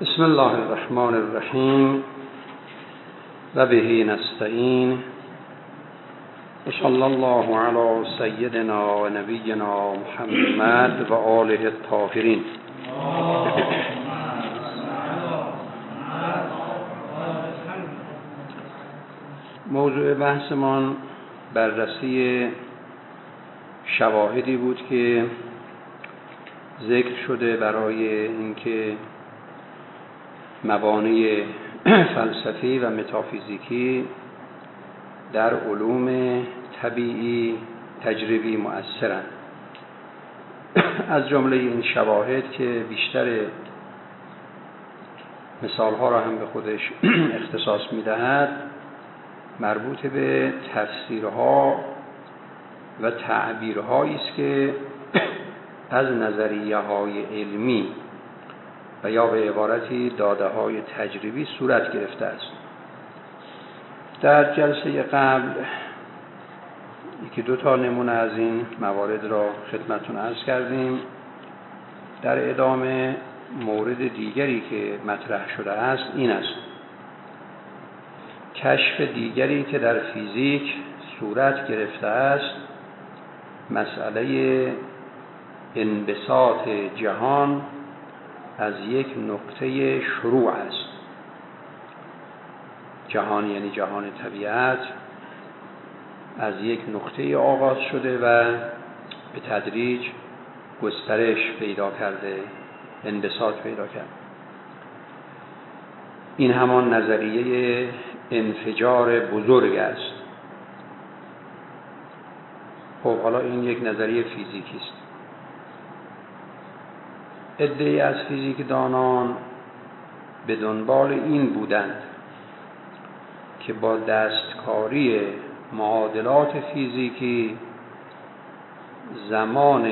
بسم الله الرحمن الرحیم و به نستعین و صلی الله علی سیدنا و نبینا محمد و آله الطاهرین. موضوع بحثمان بررسی شواهدی بود که ذکر شده برای اینکه مبانی فلسفی و متافیزیکی در علوم طبیعی تجربی مؤثرند. از جمله این شواهد که بیشتر مثالها را هم به خودش اختصاص می‌دهد مربوط به تفسیرها و تعبیرهایی است که از نظریه‌های علمی و یا به عبارتی داده‌های تجربی صورت گرفته است. در جلسه قبل یکی دو تا نمونه از این موارد را خدمتتون عرض کردیم. در ادامه مورد دیگری که مطرح شده است این است: کشف دیگری که در فیزیک صورت گرفته است مسئله انبساط جهان از یک نقطه شروع است. جهان یعنی جهان طبیعت از یک نقطه آغاز شده و به تدریج گسترش پیدا کرده، انبساط پیدا کرده. این همان نظریه انفجار بزرگ است. خب حالا این یک نظریه فیزیکی است. عده‌ای از فیزیکدانان به دنبال این بودند که با دستکاری معادلات فیزیکی زمان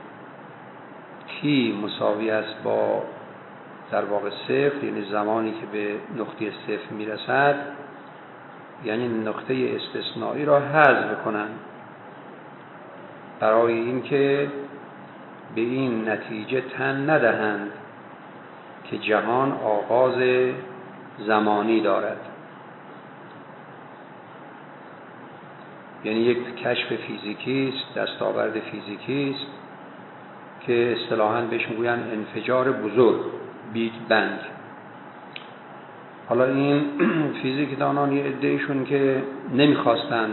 t مساوی است با در واقع صفر، یعنی زمانی که به نقطه صفر میرسد، یعنی نقطه استثنایی را حذف کنند برای اینکه به این نتیجه تن ندهند که جهان آغاز زمانی دارد. یعنی یک کشف فیزیکی است، دستاورد فیزیکی است که اصطلاحاً بهش میگویند انفجار بزرگ، بیگ بنگ. حالا این فیزیکدانان یه عده‌ایشون که نمیخواستن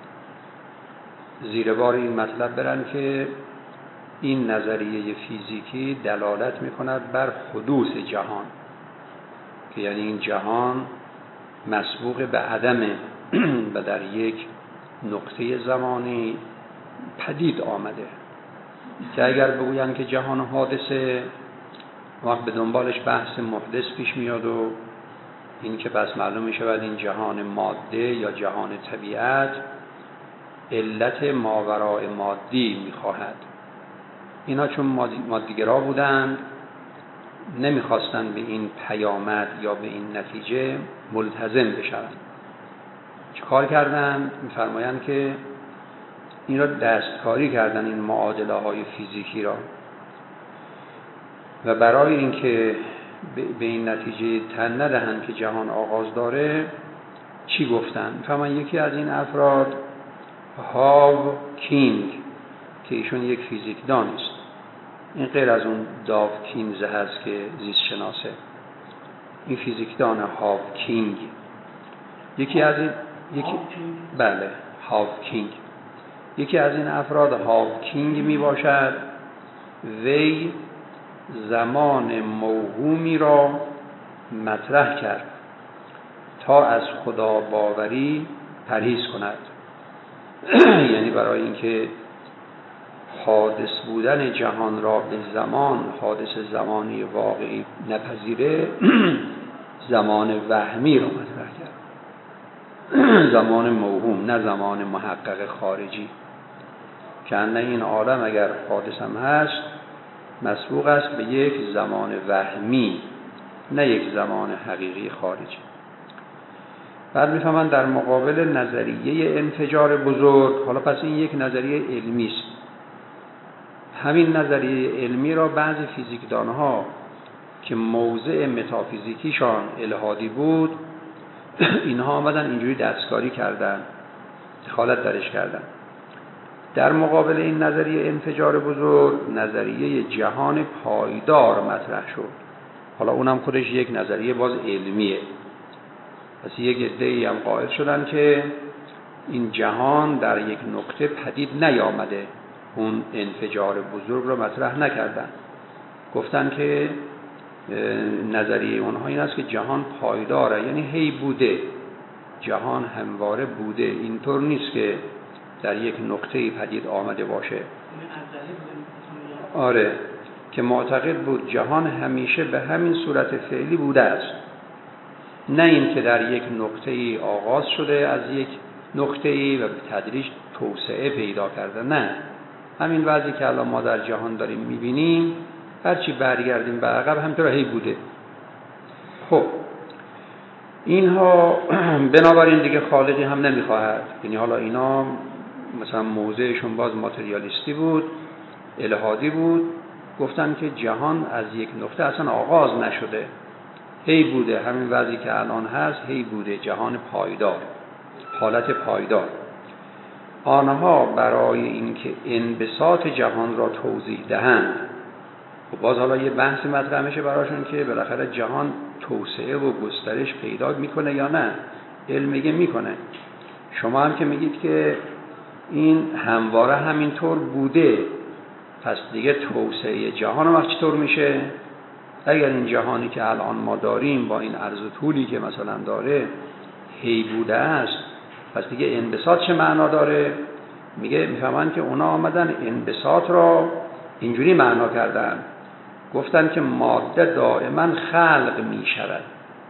زیر بار این مطلب برن که این نظریه فیزیکی دلالت می‌کند بر حدوث جهان، که یعنی این جهان مسبوق به عدمه و در یک نقطه زمانی پدید آمده، که اگر بگویند که جهان حادثه، وقت به دنبالش بحث محدث پیش میاد و این که پس معلوم می‌شود این جهان ماده یا جهان طبیعت علت ماوراء مادی می‌خواهد. اینا چون مادیگرا بودند نمیخواستند به این پیامد یا به این نتیجه ملتزم بشوند. چه کار کردند؟ میفرمایند که این را دستکاری کردن، این معادله های فیزیکی را، و برای اینکه به این نتیجه تن ندهند که جهان آغاز داره چی گفتند؟ میفرمایند یکی از این افراد هاو کینگ که ایشون یک فیزیکدان است، این غیر از اون داو کینز هست که زیست شناسه، این فیزیکدان هاو کینگ بله هاو کینگ یکی از این افراد هاو کینگ می باشد. وی زمان موهومی را مطرح کرد تا از خدا باوری پرهیز کند. یعنی برای اینکه حادث بودن جهان را به زمان، حادث زمانی واقعی نپذیره، زمان وهمی را مطرح کرد، زمان موهوم، نه زمان محقق خارجی، که انه این عالم اگر حادث هم هست مسبوق است به یک زمان وهمی، نه یک زمان حقیقی خارجی. بعد میفهمن در مقابل نظریه انفجار بزرگ، حالا پس این یک نظریه علمی است. همین نظریه علمی را بعضی فیزیکدانها که موضع متافیزیکیشان الحادی بود، اینها آمدن اینجوری دستکاری کردن، دخالت درش کردن. در مقابل این نظریه انفجار بزرگ، نظریه جهان پایدار مطرح شد. حالا اونم خودش یک نظریه باز علمیه. پس یک عده‌ای هم قائل شدن که این جهان در یک نقطه پدید نیامده، اون انفجار بزرگ رو مطرح نکردن. گفتن که نظریه اونها این است که جهان پایداره، یعنی هی بوده، جهان همواره بوده، اینطور نیست که در یک نقطه پدید آمده باشه. آره، که معتقد بود جهان همیشه به همین صورت فعلی بوده است، نه این که در یک نقطه آغاز شده از یک نقطه و به تدریج توسعه پیدا کرده. نه، همین وضعی که الان ما در جهان داریم میبینیم، هرچی برگردیم به عقب همینطور هی بوده. خب اینها بنابراین دیگه خالقی هم نمیخواهد، یعنی حالا اینا مثلا موضعشون باز ماتریالیستی بود، الحادی بود، گفتن که جهان از یک نقطه اصلا آغاز نشده، هی بوده، همین وضعی که الان هست هی بوده، جهان پایدار، حالت پایدار. آنها برای اینکه انبساط جهان را توضیح دهند، و باز حالا یه بحث مطرح میشه براشون که بالاخره جهان توسعه و گسترش پیدا میکنه یا نه. علم میگه میکنه، شما هم که میگید که این همواره همینطور بوده، پس دیگه توسعه جهان وقت چطور میشه؟ اگر این جهانی که الان ما داریم با این عرض و طولی که مثلا داره هی بوده است، پس دیگه انبساط چه معنا داره؟ میفهمن که اونا آمدن انبساط را اینجوری معنا کردن، گفتن که ماده دائما خلق میشود،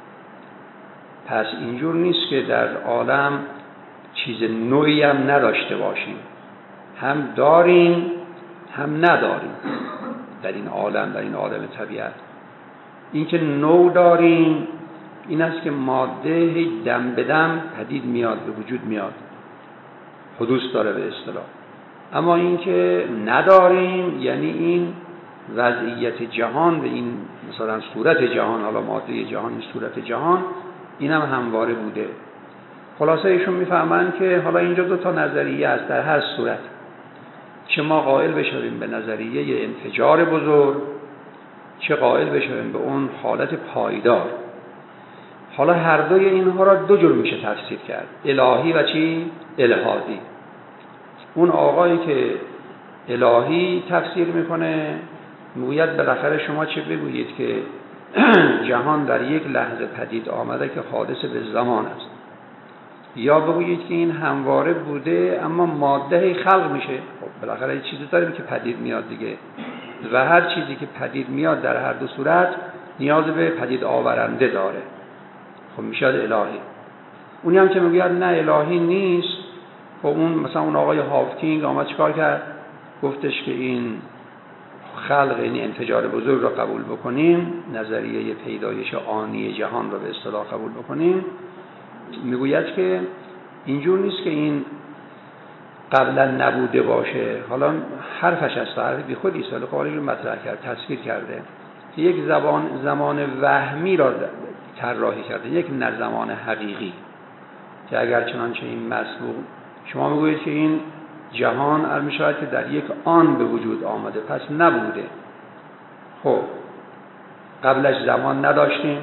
پس اینجور نیست که در عالم چیز نوعی هم نداشته باشیم، هم داریم هم نداریم در این عالم، در این عالم طبیعت. این که نوع داریم این است که ماده دم به دم پدید میاد، به وجود میاد، حدوث داره به اصطلاح. اما این که نداریم یعنی این وضعیت جهان و این مثلا صورت جهان، حالا ماده جهان، این صورت جهان، این هم همواره بوده. خلاصه ایشون میفهمن که حالا اینجا دو تا نظریه است، در هر صورت چه ما قائل بشویم به نظریه انفجار بزرگ، چه قائل بشویم به اون حالت پایدار. حالا هر دوی اینها را دو جور میشه تفسیر کرد، الهی و چی؟ الحادی. اون آقایی که الهی تفسیر میکنه میگوید بالاخره شما چه بگویید که جهان در یک لحظه پدید آمده که حادث به زمان است، یا بگویید که این همواره بوده اما ماده خلق میشه. خب بالاخره یه چیزی داریم که پدید میاد دیگه، و هر چیزی که پدید میاد در هر دو صورت نیاز به پدید آورنده داره. خب میشه الهی. اونی هم که میگه نه الهی نیست، خب اون مثلا اون آقای هافکینگ آمد چیکار کرد؟ گفتش که این خلق، یعنی انفجار بزرگ را قبول بکنیم، نظریه پیدایش آنی جهان را به اصطلاح قبول بکنیم، میگوید که اینجور نیست که این قبلا نبوده باشه. حالا حرفش است، حرف بی خودی است، ولی قائل رو مطرح کرد، تصویر کرده که یک زمان وهمی را طراحی کرده، یک نه زمان حقیقی، که اگر چنانچه این مسبوق شما میگویید که این جهان میشود که در یک آن به وجود آمده، پس نبوده. خب قبلش زمان نداشتیم،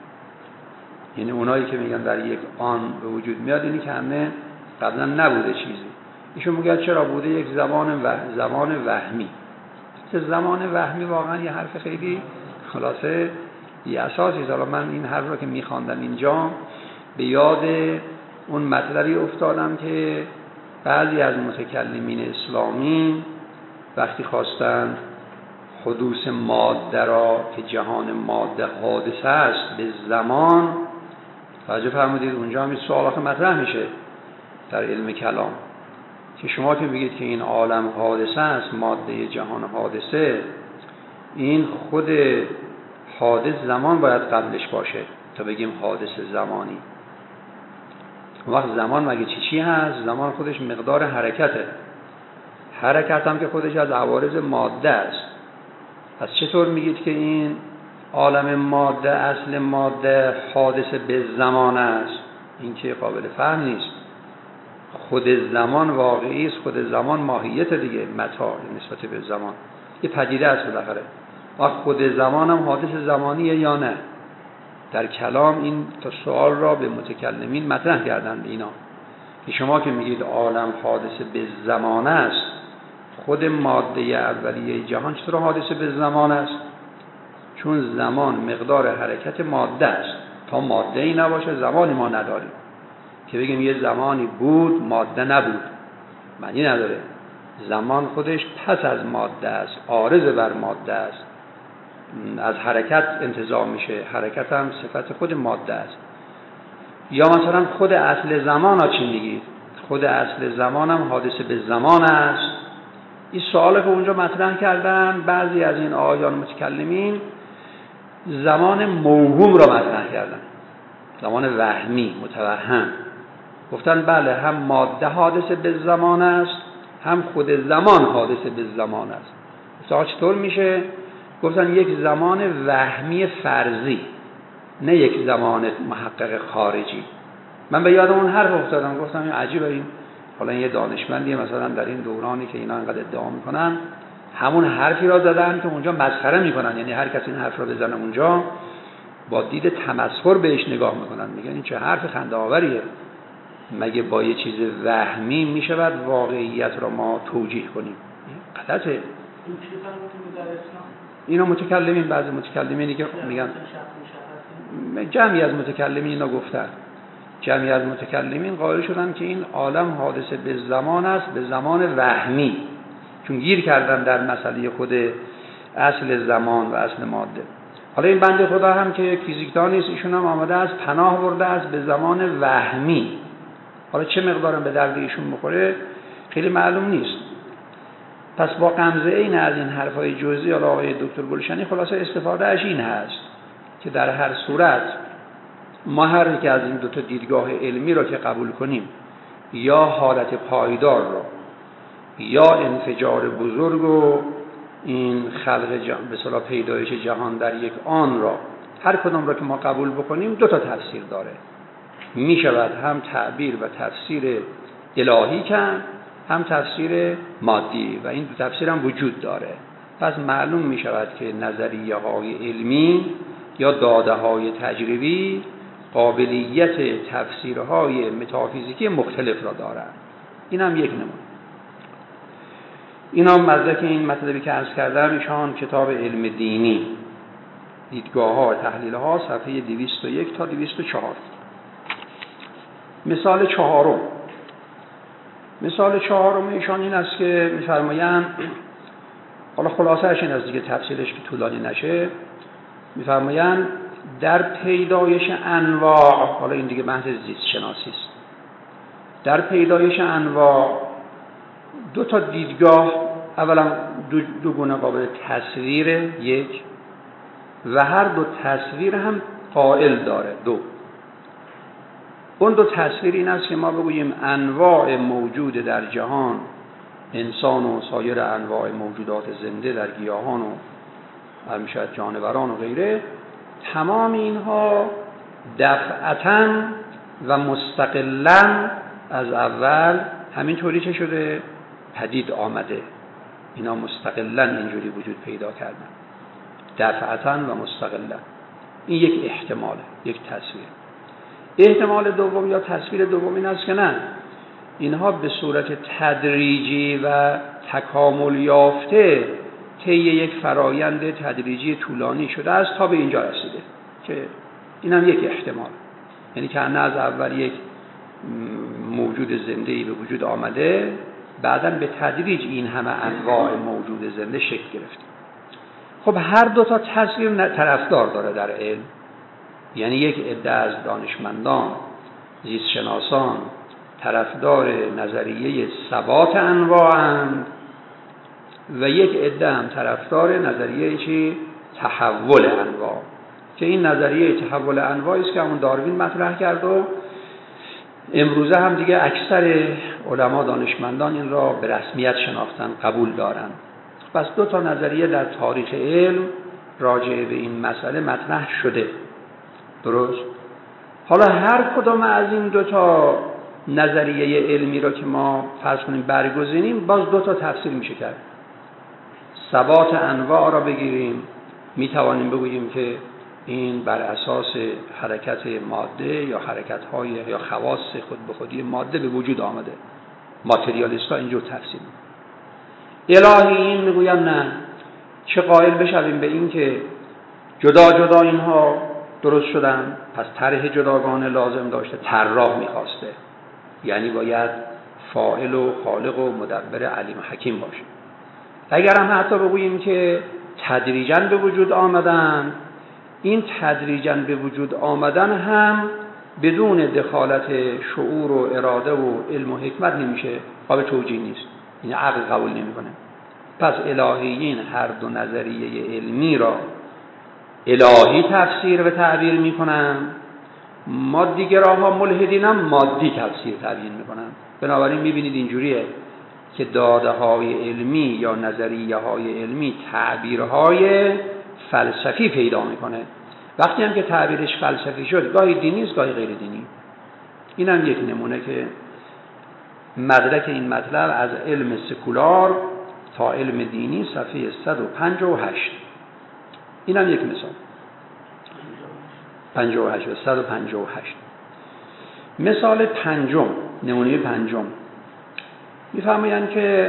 یعنی اونایی که میگن در یک آن به وجود میاد، اینی که همه قبلا نبوده چیزی. ایشون میگه چرا بوده؟ یک زمان وهمی. که زمان وهمی واقعا یه حرف خیلی خلاصه یه اساسی است. حالا من این حرف رو که میخواندم اینجا به یاد اون مطلبی افتادم که بعضی از متکلمین اسلامی وقتی خواستن حدوث ماده را که جهان ماده حادثه است به زمان، توجه فرمودید اونجا هم این سوال آخه مطرح میشه در علم کلام که شما که بگید که این عالم حادثه است، ماده جهان حادثه، این خود حادث زمان باید قبلش باشه تا بگیم حادث زمانی. وقت زمان مگه چی هست؟ زمان خودش مقدار حرکته، حرکت هم که خودش از عوارض ماده است. پس چطور میگید که این عالم ماده، اصل ماده حادث به زمان است، این که قابل فهم نیست. خود زمان واقعی است، خود زمان ماهیت دیگه، متاع نسبت به زمان یه پدیده است بالاخره. و خود زمان هم حادث زمانیه یا نه؟ در کلام این تا سوال را به متکلمین مطرح کردند اینا که شما که میگید عالم حادث به زمان است، خود ماده اولیه جهان چطور حادث به زمان است؟ چون زمان مقدار حرکت ماده است. تا ماده ای نباشه زمانی ما نداریم که بگیم یه زمانی بود ماده نبود، معنی نداره. زمان خودش پس از ماده است، عارض بر ماده است، از حرکت انتزاع میشه، حرکت هم صفت خود ماده است. یا مثلا خود اصل زمان ها چی میگید؟ خود اصل زمان هم حادث به زمان است. این سواله که اونجا مطرح کردن بعضی از این آیان متکلمین زمان موهوم را مطرح کردن، زمان وهمی متوهم. گفتن بله هم ماده حادث به زمان است، هم خود زمان حادث به زمان است. گفتن چطور میشه؟ گفتن یک زمان وهمی فرضی، نه یک زمان محقق خارجی. من به یاد اون حرف افتادم، گفتم این عجیبه، این حالا یه دانشمندی مثلا در این دورانی که اینا انقدر ادعا میکنن همون حرفی را زدن که اونجا مسخره میکنن، یعنی هر کسی این حرف را بزنه اونجا با دید تمسخر بهش نگاه میکنن، میگن این چه حرف خنده آوریه، مگه با یه چیز وهمی میشود واقعیت را ما توجیه کنیم؟ غلطه. اینا متکلمین، بعضی متکلمینی که میگن، جمعی از متکلمین اینا گفتن، جمعی از متکلمین قائل شدن که این عالم حادث به زمان است، به زمان وهمی، چون گیر کردن در مسئله خود اصل زمان و اصل ماده. حالا این بنده خدا هم که فیزیکدان نیست، ایشون هم آمده است پناه برده است به زمان وهمی. حالا چه مقدارم به درد ایشون بخوره خیلی معلوم نیست. پس با غمزه این از این حرفای جزئی آقای دکتر گلشنی خلاصه استفاده اش این هست که در هر صورت ما هر یک از این دو تا دیدگاه علمی را که قبول کنیم، یا حالت پایدار را یا انفجار بزرگ و این خلق جهان به اصطلاح پیدایش جهان در یک آن را، هر کدام را که ما قبول بکنیم دو تا تفسیر داره. می شود هم تعبیر و تفسیر الهی کرد، هم تفسیر مادی، و این دو تفسیر هم وجود داره. پس معلوم می شود که نظریه های علمی یا داده های تجربی قابلیت تفسیرهای متافیزیکی مختلف را دارند. این هم یک نمونه. این هم مدرک این مطلبی که عرض کردم، ایشان کتاب علم دینی، دیدگاه ها و تحلیل ها، صفحه 201 تا 204. مثال چهارم ایشان این است که می‌فرمایند، حالا خلاصه‌اش این است دیگه، تفصیلش که طولانی نشه، می‌فرمایند در پیدایش انواع، حالا این دیگه بحث زیست شناسی است، در پیدایش انواع دو تا دیدگاه، اولا دو گونه قابل تصویر یک، و هر دو تصویر هم قائل داره دو. اون دو تصویر این است که ما بگوییم انواع موجود در جهان، انسان و سایر انواع موجودات زنده در گیاهان و همشد جانوران و غیره، تمام اینها دفعتاً و مستقلاً از اول همینطوری چه شده؟ پدید آمده. اینا مستقلاً اینجوری وجود پیدا کردن، دفعتاً و مستقلاً. این یک احتماله، یک تصویر. احتمال دوم یا تصویر دوم این است که نه، اینها به صورت تدریجی و تکامل یافته طی یک فرایند تدریجی طولانی شده است تا به اینجا رسیده، که اینم یک احتمال. یعنی که نه از اول یک موجود زنده‌ای به وجود آمده، بعداً به تدریج این همه انواع موجود زنده شکل گرفته. خب هر دو تا تصویر طرفدار داره در علم. یعنی یک عده از دانشمندان زیست شناسان طرفدار نظریه ثبات انواعند و یک عده هم طرفدار نظریه چی؟ تحول انواع، که این نظریه تحول انواعی است که همون داروین مطرح کرد و امروزه هم دیگه اکثر علما دانشمندان این را به رسمیت شناختن، قبول دارن. پس دو تا نظریه در تاریخ علم راجع به این مسئله مطرح شده. درست؟ حالا هر کدام از این دوتا نظریه علمی را که ما فرض کنیم برگزینیم، باز دوتا تفسیر میشه کرد. ثبات انواع را بگیریم، میتوانیم بگوییم که این بر اساس حرکت ماده یا حرکت‌های یا خواص خود به خودی ماده به وجود آمده. ماتریالیست‌ها اینجور تفسیر می‌کنند. الهیین میگویند نه، چه قائل بشویم به این که جدا جدا اینها درست شدن، پس طرح جداگانه لازم داشته، طراح می‌خواسته، یعنی باید فاعل و خالق و مدبر علیم حکیم باشه. اگر هم حتی بگوییم که تدریجاً به وجود آمدن، این تدریجاً به وجود آمدن هم بدون دخالت شعور و اراده و علم و حکمت نمیشه، قابل توجیه نیست، این عقل قبول نمیکنه. پس الهیین هر دو نظریه علمی را الهی تفسیر و تعبیر میکنن، مادیگراها ملحدین هم مادی تفسیر تعبیر میکنن. بنابراین میبینید اینجوریه که داده های علمی یا نظریه های علمی تعبیرهای فلسفی پیدا میکنه. وقتی هم که تعبیرش فلسفی شد، گاهی دینی است گاهی غیر دینی. این هم یک نمونه که مدرک این مطلب از علم سکولار تا علم دینی صفحه 158. این هم یک مثال 58 و 158. مثال پنجم، نمونه پنجم، میفرمایند که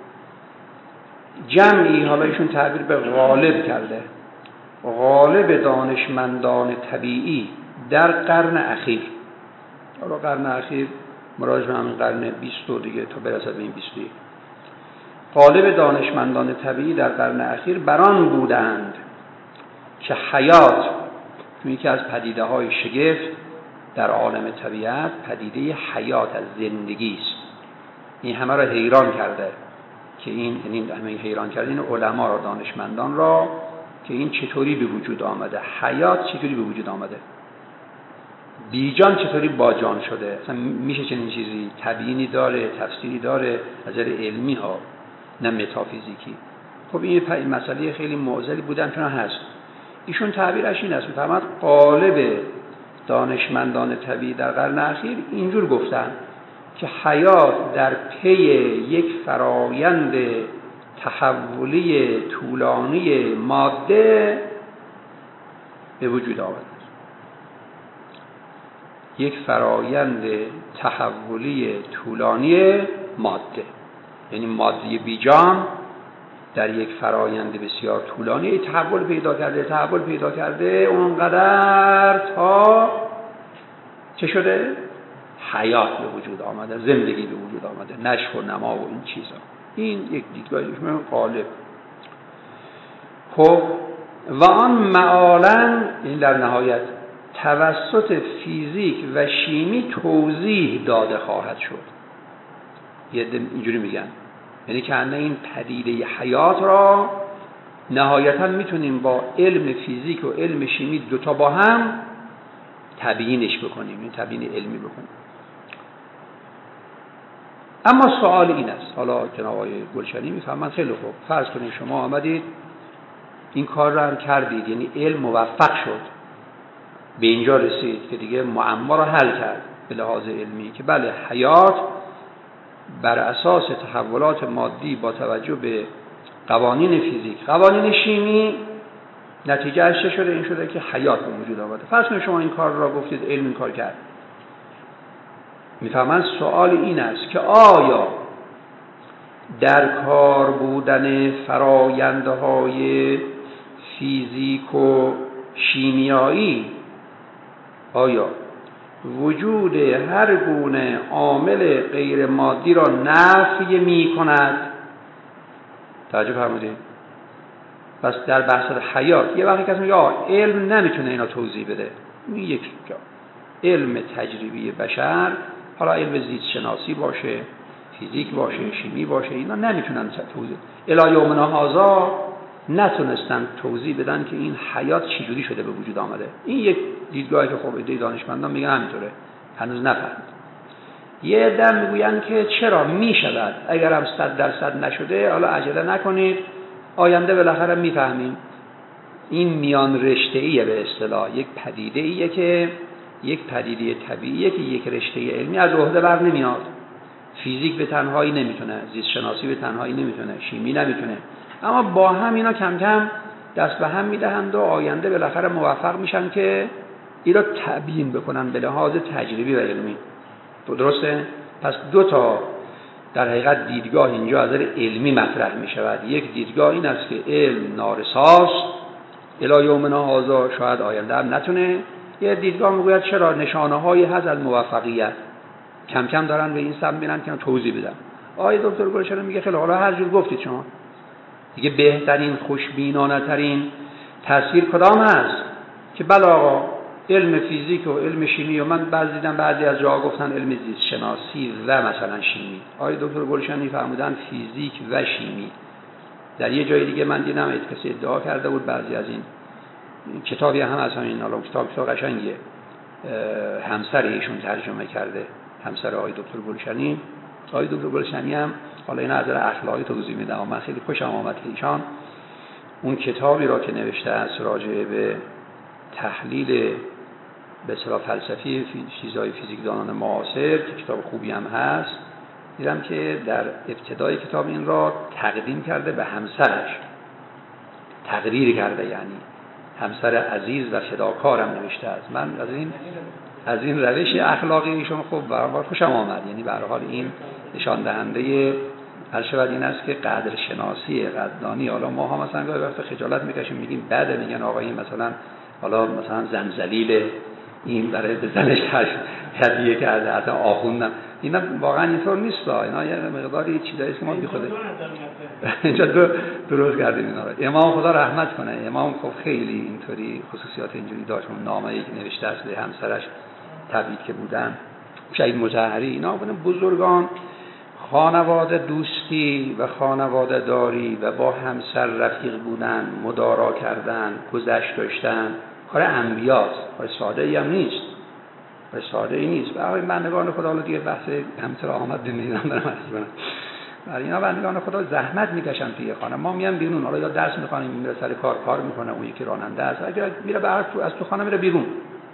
جمعی، حالا ایشون تعبیر به غالب کرده، غالب دانشمندان طبیعی در قرن اخیر. حالا قرن اخیر مراد به همین قرن 20 دیگه تا برسد به این 21. غالب دانشمندان طبیعی در قرن اخیر بران بودند که حیات، یکی از پدیده های شگفت در عالم طبیعت پدیده حیات از زندگی است. این همه را حیران کرده که این همه حیران کرده این علما را، دانشمندان را، که این چطوری به وجود آمده، حیات چطوری به وجود آمده، بیجان چطوری با جان شده، اصلا میشه چنین چیزی؟ تبیینی داره، تفسیری داره، از نظر علمی ها، نه متافیزیکی. خب این مسئله خیلی معضلی بودن چون هست. ایشون تعبیرش این است، میفرماد غالب دانشمندان طبیعی در قرن اخیر اینجور گفتن که حیات در پی یک فرایند تحولی طولانی ماده به وجود آمده. یک فرایند تحولی طولانی ماده، یعنی ماده بیجان در یک فرایند بسیار طولانی تحول پیدا کرده اونقدر تا چه شده؟ حیات به وجود آمده، زندگی به وجود آمده، نشو و نما و این چیزا. این یک دیدگاهی غالب. خب و آن معالاً، این در نهایت توسط فیزیک و شیمی توضیح داده خواهد شد. یه اینجوری میگن، یعنی که این پدیده حیات را نهایتاً میتونیم با علم فیزیک و علم شیمی دوتا با هم تبیینش بکنیم، این تبیین علمی بکنیم. اما سوال این است، حالا جناب آقای گلشنی میفهمن خیلی خوب، فرض کنید شما آمدید این کار را هم کردید، یعنی علم موفق شد، به اینجا رسید که دیگه معما را حل کرد به لحاظ علمی که بله حیات بر اساس تحولات مادی با توجه به قوانین فیزیک، قوانین شیمی، نتیجه از چه شده؟ این شده که حیات به وجود آمده. فرض کنید شما این کار را گفتید، علم این کار کرد. میفهمن سوال این است که آیا در کار بودن فرایندهای فیزیک و شیمیایی آیا وجود هر گونه عامل غیر مادی را نفی می کند؟ توجه فرمودید؟ پس در بحث حیات یه وقتی کسی میگه علم نمیتونه اینا توضیح بده، این یک جا علم تجربی بشر، حالا علم زیست شناسی باشه، فیزیک باشه، شیمی باشه، اینا نمیتونن توضیح الی یومنا هذا نتونستن توضیح بدن که این حیات چجوری شده به وجود آمده. این یک دیدگاهی که خب ایده دانشمندان میگن همینطوره، هنوز نفهمید. یه عده میگوین که چرا میشود، اگر هم 100% نشده حالا عجله نکنید، آینده بالاخره میفهمیم. این میان رشته‌ایه به اصطلاح، یک پدیده‌ایه که یک پدیده طبیعیه که یک رشته علمی از عهده بر نمیاد. فیزیک به تنهایی نمیتونه، زیست شناسی به تنهایی نمیتونه، شیمی نمیتونه، اما با هم اینا کم کم دست به هم میدهند و آینده بالاخره موفق میشن که این را تبیین بکنن به لحاظ تجربی و علمی. درسته؟ پس دو تا در حقیقت دیدگاه اینجا از نظر علمی مطرح می شود. یک دیدگاه این است که علم نارساست الی یومنا هذا، شاید آینده هم نتونه. یه دیدگاه میگوید چرا نشانه هایی هست از موفقیت، کم کم دارن به این سمت میرن که توضیح بدن. آقای دکتر گلشن میگه خیلی حالا هر جور گفتید شما دیگه، بهترین خوشبینانه ترین تاثیر کدام هست که بله آقا علم فیزیک و علم شیمی، و من بعضی از جاها گفتن علم زیست شناسی و مثلا شیمی. آقای دکتر گلشنی فرمودن فیزیک و شیمی. در یه جای دیگه من دیدم کسی ادعا کرده بود بعضی از این کتابی هم از همین، حالا کتاب قشنگیه، همسر ایشون ترجمه کرده، همسر آقای دکتر گلشنی. آقای دکتر گلشنی هم حالا این از نظر اخلاقی توضیح میدم، من خیلی خوشم آمد که ایشان اون کتابی را که نوشته است راجع به تحلیل به اصطلاح فلسفی چیزهای فیزیکدانان معاصر، که کتاب خوبی هم هست، دیدم که در ابتدای کتاب این را تقدیم کرده به همسرش، تقریر کرده، یعنی همسر عزیز و فداکارم نوشته است. من از این روش اخلاقی ایشون خوب برام خوشم آمد. یعنی به هر حال این نشان دهنده هر شود این است که قدر شناسی قدردانی. حالا ما ها مثلا گاهی وقت خجالت میکشیم میگیم بعد میگن آقا این مثلا حالا مثلا زنجلیل این برای به زنش هدیه کرده، حتی آخوندم. اینا واقعا اینطور نیست. اینا یه مقداری چیزایی که ما بی خود اینجا درست کردیم اینا رو. امام خدا رحمت کنه، امام خب خیلی اینطوری خصوصیات اینجوری داشت. اون نامه‌ای که نوشته است به همسرش تبریک که بودن، شهید مطهری، اینا بودن بزرگان خانواده دوستی و خانواده داری و با همسر رفیق بودن، مدارا کردن، گذشت داشتن، کار انبیاست، کار ساده ای هم نیست، کار ساده ای نیست. برای بندگان خدا، حالا دیگه بحث همسر آمد نمیدونم دارم عرض کنم، برای اینا بندگان خدا زحمت میکشن توی خانه. ما میام بیرون، حالا یا درس میخوانیم میره سر کار میکنه، اون یکی راننده است، اگر میره از تو خانه میره بیرون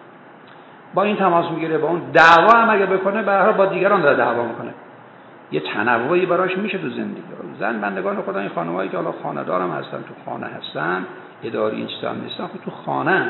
با این تماس میگیره، با اون دعوا هم اگه بکنه به هر حال با دیگران داره دعوا میکنه. یه تنوعی براش میشه تو زندگی. زن بندگان خدا، این خانمایی که حالا خانه دارم هستن، تو خانه هستن، اداری این چیزا هم نیستن، خب تو خانه.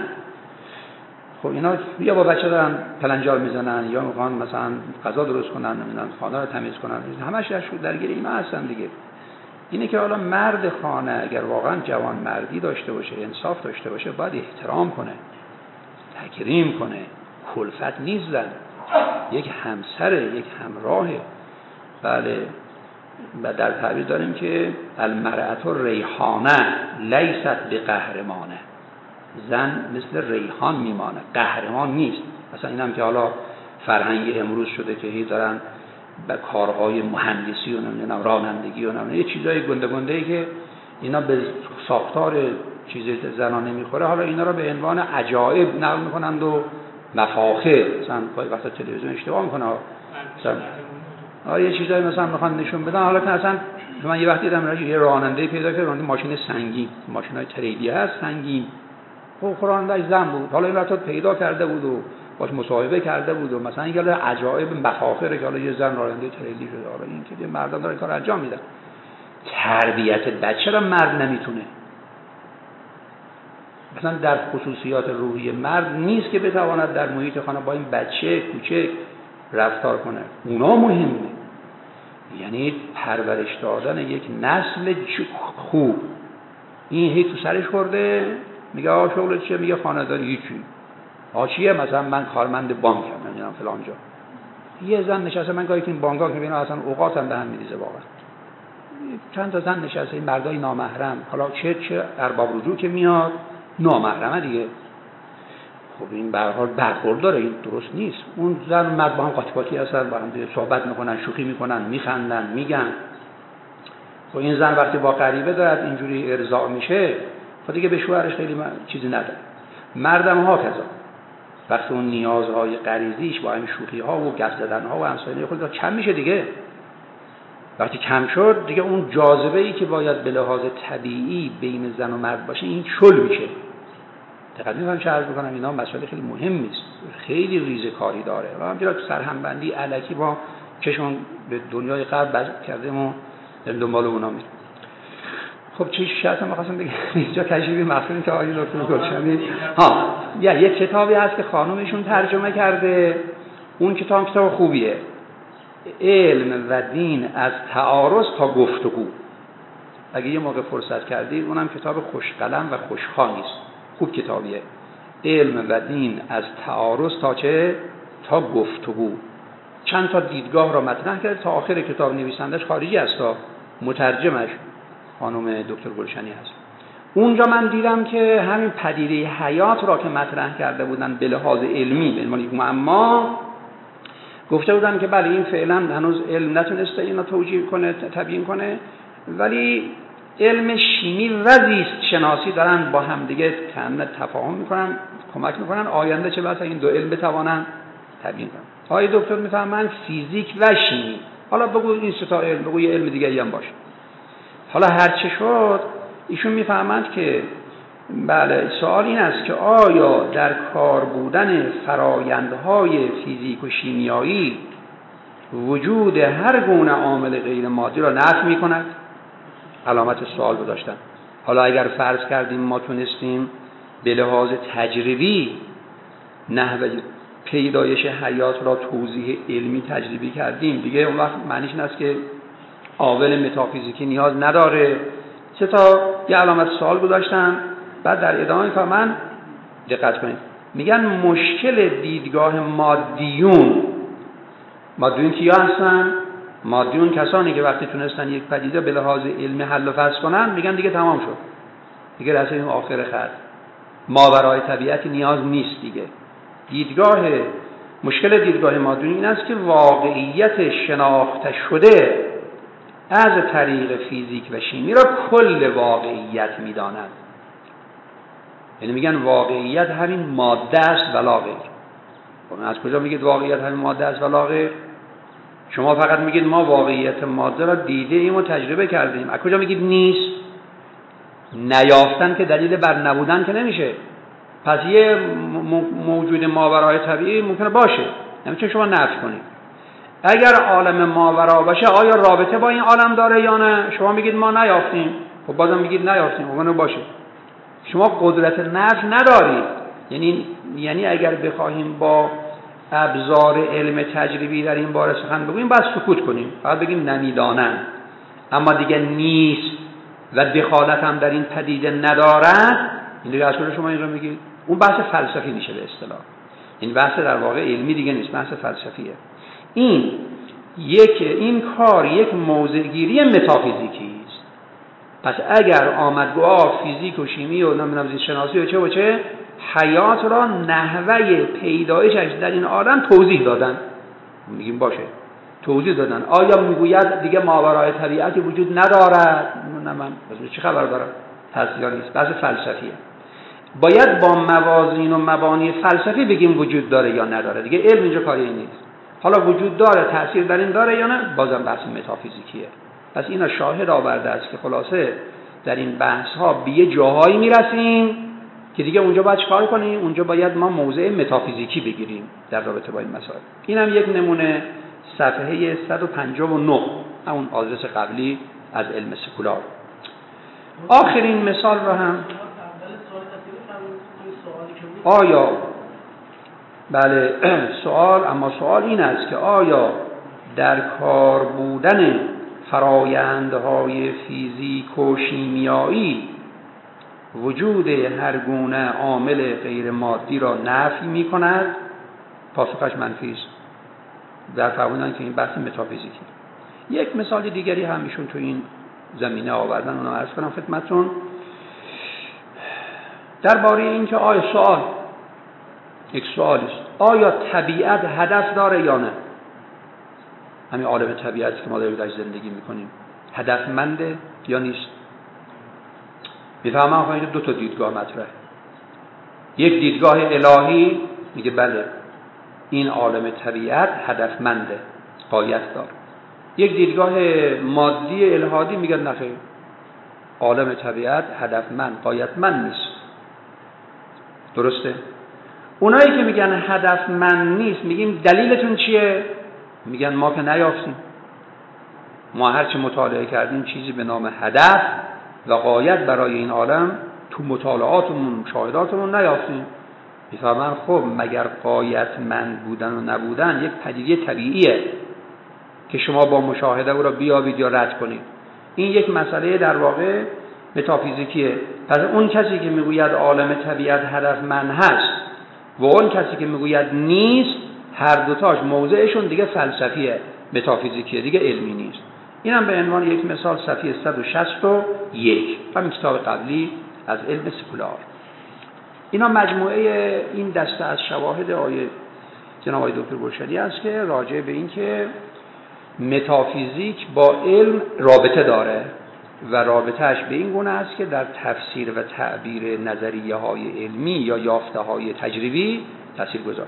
خب اینا یا با بچه دارن پلنجار میزنن، یا میخوان مثلا غذا درست کنن، نمیدونن خانه رو تمیز کنن، همش درگیر اینا هستن دیگه. اینه که حالا مرد خانه اگر واقعا جوان مردی داشته باشه، انصاف داشته باشه، باید احترام کنه، تکریم کنه. کلفت نیست زن، یک همسره، یک همراهه. بله، و در تعبیر داریم که المرأة ریحانه لیست بقهرمانه، زن مثل ریحان میمانه، قهرمان نیست. مثلا اینم که حالا فرهنگ امروز شده که هی دارن به کارهای مهندسی و نمیدونم رانندگی و نمیدونم یه چیزای گنده که اینا به ساختار چیز زنانه میخوره، حالا اینا رو به عنوان عجایب نقل میکنند و مفاخر. مثلا گاهی وقتا تلویزیون اشتباه میکنه، مثلا یه چیزایی مثلا میخوان نشون بدن، حالا که اصلا من یه وقتی دیدم یه راننده پیدا کرد، راننده ماشین سنگین، ماشینای تریلی هست سنگین، خب راننده‌اش زن بود، حالا این وقتا پیدا کرده بود و باش مصاحبه کرده بود و مثلا یه عجایب مفاخره که حالا یه زن راننده تریلی شده. حالا این که مردان دارن کار انجام میدن. تربیت بچه را مرد نمیتونه، مثلا در خصوصیات روحی مرد نیست که بتواند در محیط خانه با این بچه کوچک رفتار کنه. اونا مهمه، یعنی پرورش دادن یک نسل خوب. این هی تو سرش خورده میگه آقا شغلت چیه؟ میگه خانه‌داری. هیچی. چیه؟ مثلا من کارمند بانکم، نمیدونم فلان جا. یه زن نشسته، من گاهی که این بانک‌ها که میبینم اصلا اوقاتم به هم میریزه واقعا. چند تا زن نشسته، این مردای نامحرم، حالا چه ارباب رجوع که میاد نامحرمه دیگه. خب این به هر حال برخورداره، این درست نیست. اون زن و مرد با هم قاطی قاطی هستن، با هم صحبت میکنن، شوخی میکنن، میخندن، میگن. خب این زن وقتی با غریبه دارد اینجوری ارضاء میشه، خب دیگه به شوهرش خیلی چیزی نداره. مردم ها کذا، وقتی اون نیازهای غریزیش با این شوخی ها و گپ زدن ها و امثال خود کم میشه دیگه. وقتی کم شد دیگه اون جاذبه ای که باید به لحاظ طبیعی بین زن و مرد باشه این شل میشه. دقت می‌کنم چه عرض بکنم، اینا مسائل خیلی مهمی است، خیلی ریزه کاری داره و همینجوری سرهمبندی الکی با چشمون به دنیای غرب بز کردیم و دنبال اونا میریم. خب چه شرط هم خواستم بگم اینجا تشریح مخصوصی که آقای دکتر گلشنی یک کتابی هست که خانومشون ترجمه کرده، اون کتاب خوبیه، علم و دین از تعارض تا گفتگو. اگه یه موقع فرصت کردید اونم کتاب خوشقلم و خوشخوانی است، خوب کتابیه. علم و دین از تعارض تا چه؟ تا گفتگو. چند تا دیدگاه را مطرح کرده تا آخر کتاب. نویسندش خارجی است، مترجمش خانم دکتر گلشنی هست. اونجا من دیدم که همین پدیده حیات را که مطرح کرده بودن به لحاظ علمی، به عنوان یک معما گفته بودن که بله این فعلا هنوز علم نتونسته اینو توجیه کنه، تبیین کنه، ولی علم شیمی و زیست شناسی دارن با هم دیگه تفاهم میکنن، کمک میکنن آینده چه بسا این دو علم بتوانن تبیین کنن. آقای دکتر میفهمن فیزیک و شیمی، حالا بگو این سه تا علم، بگو یه علم دیگه هم باشه. حالا هر چه شد ایشون میفهمند که بله سوال این است که آیا در کار بودن فرایندهای فیزیک و شیمیایی وجود هر گونه عامل غیر مادی را نفی می‌کند؟ علامت سوال گذاشتن. حالا اگر فرض کردیم ما تونستیم به لحاظ تجربی نحوه پیدایش حیات را توضیح علمی تجربی کردیم، دیگه اون وقت معنیش این است که عامل متافیزیکی نیاز نداره. سه تا یه علامت سوال گذاشتن. بعد در ادامه که من دقت کنید میگن مشکل دیدگاه مادیون کیا هستن؟ مادیون کسانی که وقتی تونستن یک پدیده به لحاظ علمی حل و فصل کنن میگن دیگه تمام شد، دیگه رسیدیم آخر خط، ماورای طبیعتی نیاز نیست دیگه. مشکل دیدگاه مادیون این است که واقعیت شناخته شده از طریق فیزیک و شیمی را کل واقعیت می‌دانند. یعنی میگن واقعیت همین ماده است ولا غیر. از کجا میگید واقعیت همین ماده است ولا غیر؟ شما فقط میگید ما واقعیت ماده را دیده ایم و تجربه کردیم. از کجا میگید نیست؟ نیافتن که دلیل بر نبودن که نمیشه. پس یه موجود ماورای طبیعی ممکنه باشه، نمیشه شما نفی کنید. اگر عالم ماورا باشه آیا رابطه با این عالم داره یا نه؟ شما میگید ما نیافتیم، خب بازم میگید نیافتیم، ممکنه باشه. شما قدرت نفی ندارید. یعنی اگر بخواهیم با ابزار علم تجربی در این باره سخن بگوییم باید سکوت کنیم، باید بگیم نمیدانم، اما دیگه نیست و دخالت هم در این پدیده ندارد. این دیگه از کجا شما این رو میگید؟ اون بحث فلسفی میشه به اصطلاح. این بحث در واقع علمی دیگه نیست، بحث فلسفیه. این کار یک موضع‌گیری متافیزیکی است. پس اگر آمدگوها فیزیک و شیمی و نمیدونم زیست شناسی و چه حیات را نحوه پیدایشش در این عالم توضیح دادن، میگیم باشه توضیح دادن. آیا میگوید دیگه ماورای طبیعتی وجود ندارد؟ نه من چه خبر دارم، تصدیق نیست، بحث فلسفیه. باید با موازین و مبانی فلسفی بگیم وجود داره یا نداره، دیگه علم اینجا کاری نیست. حالا وجود داره، تأثیر در این داره یا نه، بازم بحث متافیزیکیه. پس اینا شاهد آورده است که خلاصه در این بحث ها به یه جاهایی میرسیم که دیگه اونجا باید چیکار کنیم؟ اونجا باید ما موضع متافیزیکی بگیریم در رابطه با این مسائل. اینم یک نمونه، صفحه 159 همون آدرس قبلی از علم سکولار. آخرین مثال رو هم آیا بله سوال این است که آیا در کار بودن فرایندهای فیزیک و شیمیایی وجود هر گونه عامل غیر مادی را نفی می کند؟ پاسخش منفی است. در فرمودن که این بحث متافیزیکی. یک مثال دیگری هم ایشون تو این زمینه آوردن، اونو عرض کنم خدمتتون. درباره این که آیا یک سوال است، آیا طبیعت هدف داره یا نه؟ همین عالم طبیعت که ما داریم درش زندگی میکنیم هدفمنده یا نیست؟ میفهمم آقا این دو تا دیدگاه مطرحه. یک دیدگاه الهی میگه بله این عالم طبیعت هدفمنده، غایت داره. یک دیدگاه مادی الهادی میگه نه خیر، عالم طبیعت هدفمند غایتمند نیست. درسته؟ اونایی که میگن هدف من نیست، میگیم دلیلتون چیه؟ میگن ما که نیافتیم، ما هرچی مطالعه کردیم چیزی به نام هدف و غایت برای این عالم تو مطالعاتمون مشاهداتمون نیافتیم. میفهمن خب مگر غایت من بودن و نبودن یک پدیده طبیعیه که شما با مشاهده او را بیابید یا رد کنید. این یک مسئله در واقع متافیزیکیه. پس اون کسی که میگوید عالم طبیعت هدف من هست و اون کسی که میگوید نیست، هر دوتاش موضعشون دیگه فلسفیه، متافیزیکیه، دیگه علمی نیست. اینم به عنوان یک مثال صفحه 161 همین کتاب قبلی از علم سکولار. اینا مجموعه این دسته از شواهد جناب آقای دکتر برشدی است که راجع به این که متافیزیک با علم رابطه داره و رابطهش به این گونه است که در تفسیر و تعبیر نظریه های علمی یا یافته های تجربی تاثیر گذاره.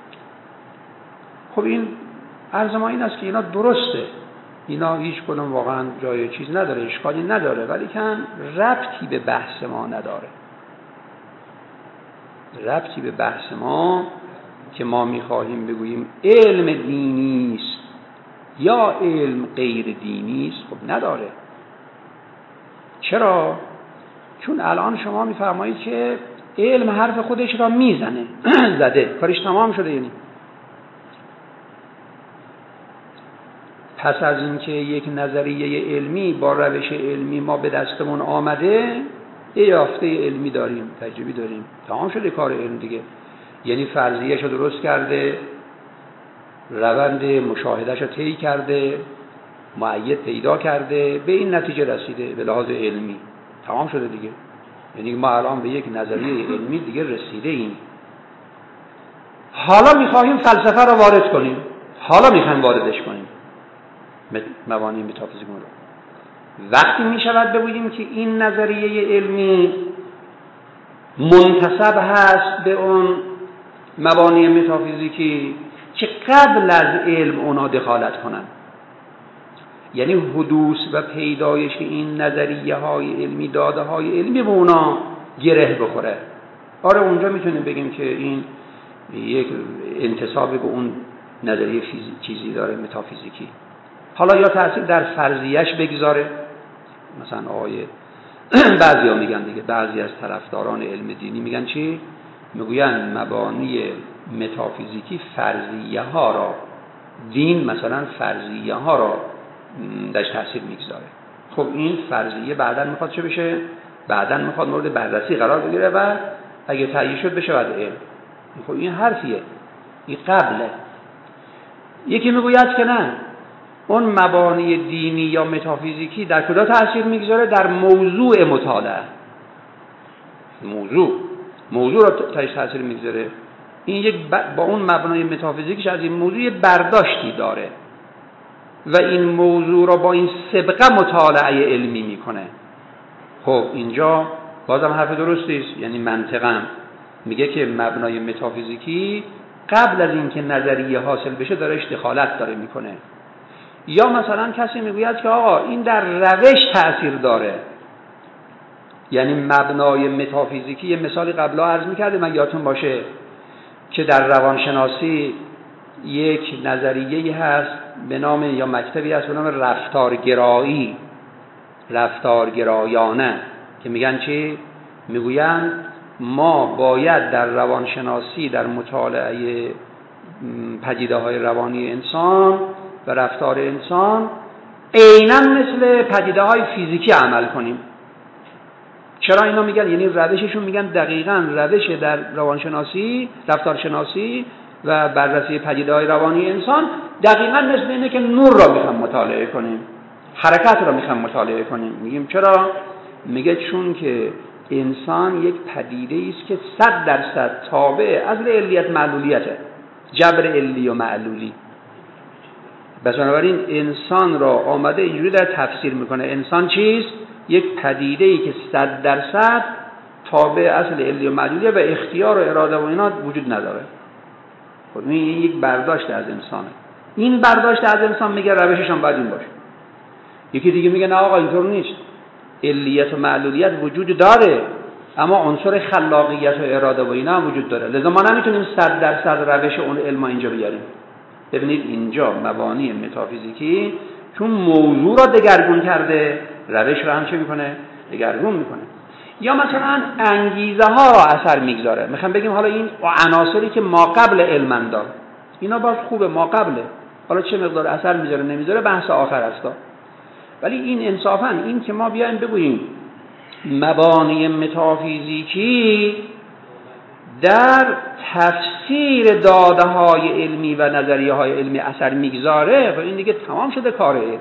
خب این عرض ما این است که اینا درسته، اینا هیچ کدوم واقعا جای چیز نداره، اشکالی نداره، ولی کن ربطی به بحث ما نداره، ربطی به بحث ما که ما میخواهیم بگوییم علم دینی است یا علم غیر دینی است، خب نداره. چرا؟ چون الان شما میفرمایید که علم حرف خودش را میزنه زده، کارش تمام شده. یعنی پس از اینکه یک نظریه علمی با روش علمی ما به دستمون آمده، یه یافته علمی داریم، تجربی داریم، تمام شده کار علم دیگه. یعنی فرضیه‌شو درست کرده، روند مشاهده‌شو طی کرده، مؤید پیدا کرده، به این نتیجه رسیده به لحاظ علمی، تمام شده دیگه. یعنی ما الان به یک نظریه علمی دیگه رسیده ایم. حالا می‌خواهیم فلسفه رو وارد کنیم، حالا می‌خوایم واردش کنیم مبانی متافیزیک رو. وقتی میشود بگوییم که این نظریه علمی منتسب هست به اون مبانی متافیزیکی که قبل از علم اونا دخالت کنن، یعنی حدوث و پیدایش این نظریه های علمی، داده های علمی به اونا گره بخوره. آره اونجا میتونیم بگیم که این یک انتسابی به اون نظریه چیزی داره متافیزیکی. حالا یا تأثیر در فرضیه‌اش بگذاره، مثلا آقای بعضیا میگن دیگه، بعضی از طرفداران علم دینی میگن چی؟ میگوین مبانی متافیزیکی فرضیه ها را، دین مثلا فرضیه ها را درش تأثیر میگذاره. خب این فرضیه بعداً میخواد چه بشه؟ بعداً میخواد مورد بررسی قرار بگیره و اگه تایید شد بشه بعد علم. خب این حرفیه، این قبله. یکی میگوید که نه، اون مبانی دینی یا متافیزیکی در کجا تأثیر میگذاره؟ در موضوع مطالعه. موضوع رو تاش تأثیر میگذاره. این یک با اون مبنای متافیزیکیش از این موضوع برداشتی داره و این موضوع رو با این سابقه مطالعه علمی میکنه. خب اینجا بازم حرف درستی است، یعنی منطقاً میگه که مبنای متافیزیکی قبل از اینکه نظریه حاصل بشه داره دخالت داره میکنه. یا مثلا کسی میگوید که آقا این در روش تأثیر داره، یعنی مبنای متافیزیکی. یه مثالی قبلا عرض میکرده من یادتون باشه که در روانشناسی یک نظریه هست به نام، یا مکتبی هست به نام رفتارگرایانه، که میگن چی؟ میگوین ما باید در روانشناسی در مطالعه پدیده های روانی انسان و رفتار انسان عیناً مثل پدیده های فیزیکی عمل کنیم. چرا اینا میگن؟ یعنی روششون میگن دقیقاً روش در روانشناسی، رفتارشناسی و بررسی پدیده های روانی انسان دقیقاً مثل اینه که نور را میخوام مطالعه کنیم، حرکت را میخوام مطالعه کنیم. میگیم چرا؟ میگه چون که انسان یک پدیده است که 100% تابع اصل علیت معلولیته، جبر علی و معلولی. بس بنابراین انسان را آمده اینجوری در تفسیر میکنه انسان چیست؟ یک پدیده‌ای که 100% تابع اصل علی و معلولیه و اختیار و اراده و اینا وجود نداره. خب این یک برداشت از انسانه. این برداشت از انسان میگه روشش هم باید این باشه. یکی دیگه میگه نه آقا اینطور نیست، علیت و معلولیت وجود داره، اما عنصر خلاقیت و اراده و اینا هم وجود داره. لذا ما نمیتونیم 100% روش اون علم اینجا بیاریم. ببینید اینجا مبانی متافیزیکی چون موضوع را دگرگون کرده، روش را هم چه میکنه؟ دگرگون میکنه. یا مثلا انگیزه ها را اثر میگذاره. میخوام بگیم حالا این عناصری که ما قبل علم دار، اینا باز خوبه، ما قبله، حالا چه مقدار اثر میذاره نمیذاره بحث آخر است. ولی این انصافا این که ما بیایم بگوییم مبانی متافیزیکی در تفسیر داده های علمی و نظریه های علمی اثر میگذاره و این دیگه تمام شده کاره.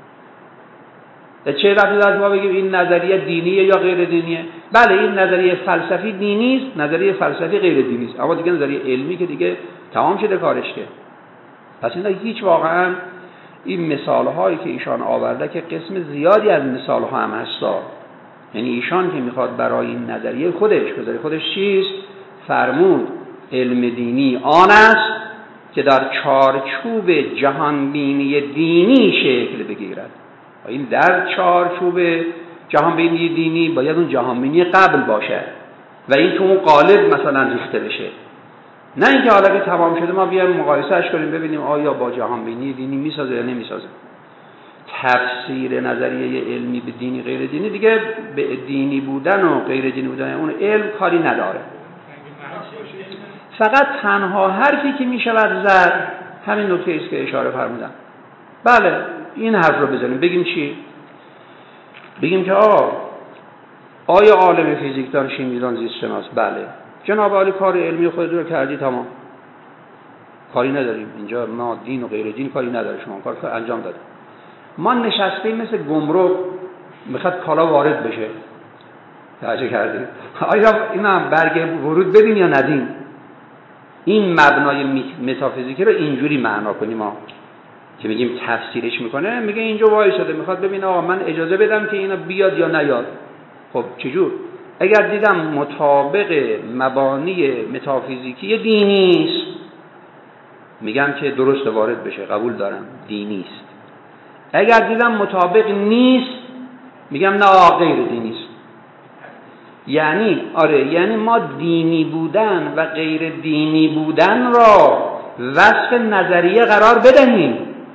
چه ربطی داره ما بگیم این نظریه دینیه یا غیر دینیه؟ بله این نظریه فلسفی دینی است، نظریه فلسفی غیر دینی است، اما دیگه نظریه علمی که دیگه تمام شده کارش که. پس این هیچ واقعا این مثال هایی که ایشان آورده که قسم زیادی از مثال ها هم هستا، یعنی ایشان که میخواد برای این نظریه خودش چیست؟ فرمود علم دینی آن است که در چارچوب جهانبینی دینی شکل بگیرد. و این در چارچوب جهانبینی دینی باید اون جهانبینی قبل باشه و این که اون قالب مثلا ریخته بشه، نه اینکه حالا که تمام شده ما بیایم مقایسهش کنیم ببینیم آیا با جهانبینی دینی میسازه یا نمیسازه. تفسیر نظریه علمی به دینی غیر دینی دیگه به دینی بودن و غیر دینی بودن اون علم کاری نداره. فقط تنها حرفی که میشود زد همین نکته است که اشاره فرمودم. بله این حرف رو بزنیم، بگیم چی؟ بگیم که آیا عالم فیزیکدان، شیمیدان، زیست شناس؟ بله جناب عالی کار علمی خودت رو کردی، تمام، کاری نداریم اینجا، ما دین و غیر دین کاری نداره، شما کار انجام داده. ما نشستیم مثل گمرک میخواد کالا وارد بشه، توجه کردیم؟ آیا اینا برگ ورود بدیم یا ندیم؟ این مبنای متافیزیکی رو اینجوری معنا کنیم ما که میگیم تفسیرش میکنه، میگه اینجا وایساده میخواد ببینه من اجازه بدم که اینا بیاد یا نیاد. خب چجور؟ اگر دیدم مطابق مبانی متافیزیکی دینی است میگم که درست وارد بشه، قبول دارم، دینی است. اگر دیدم مطابق نیست میگم نه غیر دینی است. یعنی ما دینی بودن و غیر دینی بودن را وصف نظریه قرار بدهیم،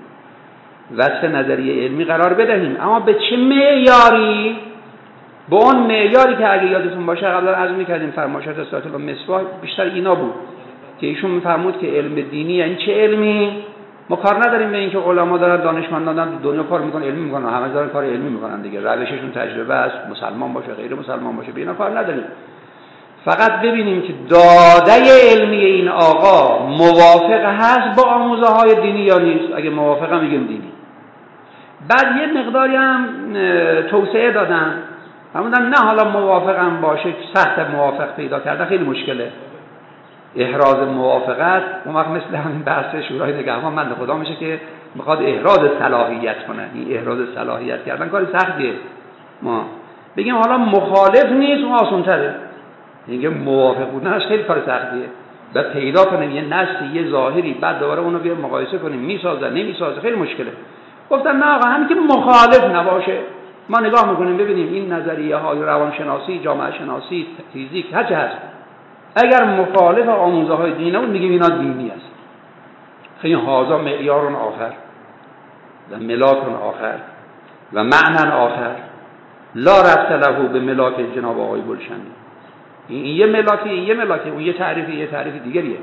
وصف نظریه علمی قرار بدهیم، اما به چه معیاری؟ به اون معیاری که اگه یادتون باشه قبلا عرض می‌کردیم فرمایشات استاد مصباح بیشتر اینا بود که ایشون می‌فرمود که علم دینی یعنی چه علمی؟ ما کار نداریم به اینکه علما دارن، دانشمندان دارن دنیا کار میکنن، علمی میکنن، همه دارن کار علمی میکنن دیگه، روششون تجربه است، مسلمان باشه غیر مسلمان باشه، به اینا کار نداریم. فقط ببینیم که داده علمی این آقا موافق هست با آموزه های دینی یا نیست. اگه موافقه میگیم دینی. بعد یه مقداری هم توسعه دادن، همونم نه حالا موافقم باشه، سخت موافق پیدا کردن خیلی مشکله، احراز موافقت اون وقت مثل همین بحث شورای نگهبان من خدا میشه که میخواد احراز صلاحیت کنه. این احراز صلاحیت کردن کار سختیه. ما بگیم حالا مخالف نیست، اون آسان‌تره. اینکه موافق بودنش خیلی کار سختیه. بعد پیدا کنیم یه نصی، یه ظاهری، بعد دوباره اونو بیایم مقایسه کنیم میسازه نمیسازه، خیلی مشکله. گفتن نه آقا همین که مخالف نباشه ما نگاه میکنیم ببینیم این نظریه های روانشناسی، جامعه شناسی، فیزیک هر چه هست، اگر مخالف آموزه های دینی بود میگیم اینا دینی است. خیلی هازا معیار آخر و ملاک آخر و معنی آخر لا ربط له به ملاک جناب آقای گلشنی. این یه ملاکی اون یه تعریف دیگریه.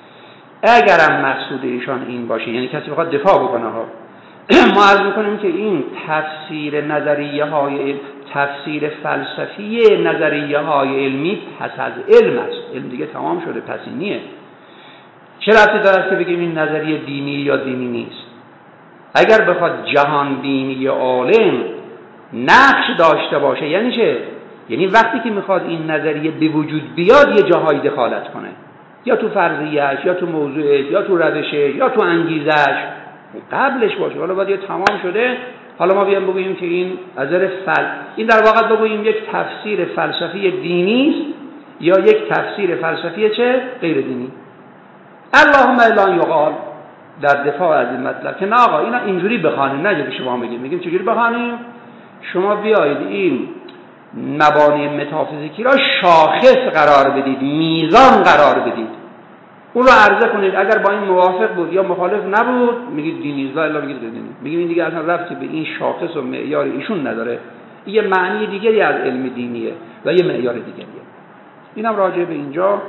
اگرم مقصود ایشان این باشه، یعنی کسی بخواد دفاع بکنه ها، ما عرض میکنیم که این تفسیر نظریه های تفسیر فلسفی نظریه های علمی پس از علم است. علم دیگه تمام شده، پسینیه. چه ربطی داره که بگیم این نظریه دینی یا دینی نیست؟ اگر بخواد جهان بینی عالم نقش داشته باشه یعنی چه؟ یعنی وقتی که میخواد این نظریه به وجود بیاد یه جاهایی دخالت کنه، یا تو فرضیه‌اش، یا تو موضوعش، یا تو روشش، یا تو انگیزش، قبلش باشه. حالا باید تمام شده، حالا ما بیام بگوییم که این از نظر این در واقع بگوییم یک تفسیر فلسفی دینی است یا یک تفسیر فلسفی چه؟ غیر دینی. اللهم الا یقال در دفاع از این مطلب که نه آقا اینا اینجوری بخوانیم، نه که شما بگیم. میگیم چجوری بخوانیم؟ شما بیایید این مبانی متافیزیکی را شاخص قرار بدید، میزان قرار بدید، اون رو عرضه کنید. اگر با این موافق بود یا مخالف نبود میگید دینی لا الا بگید دینی، میگید این دیگه اصلا ربطی به این شاخص و معیار ایشون نداره، یه معنی دیگری از علم دینیه و یه معیار دیگریه. اینم راجع به اینجا.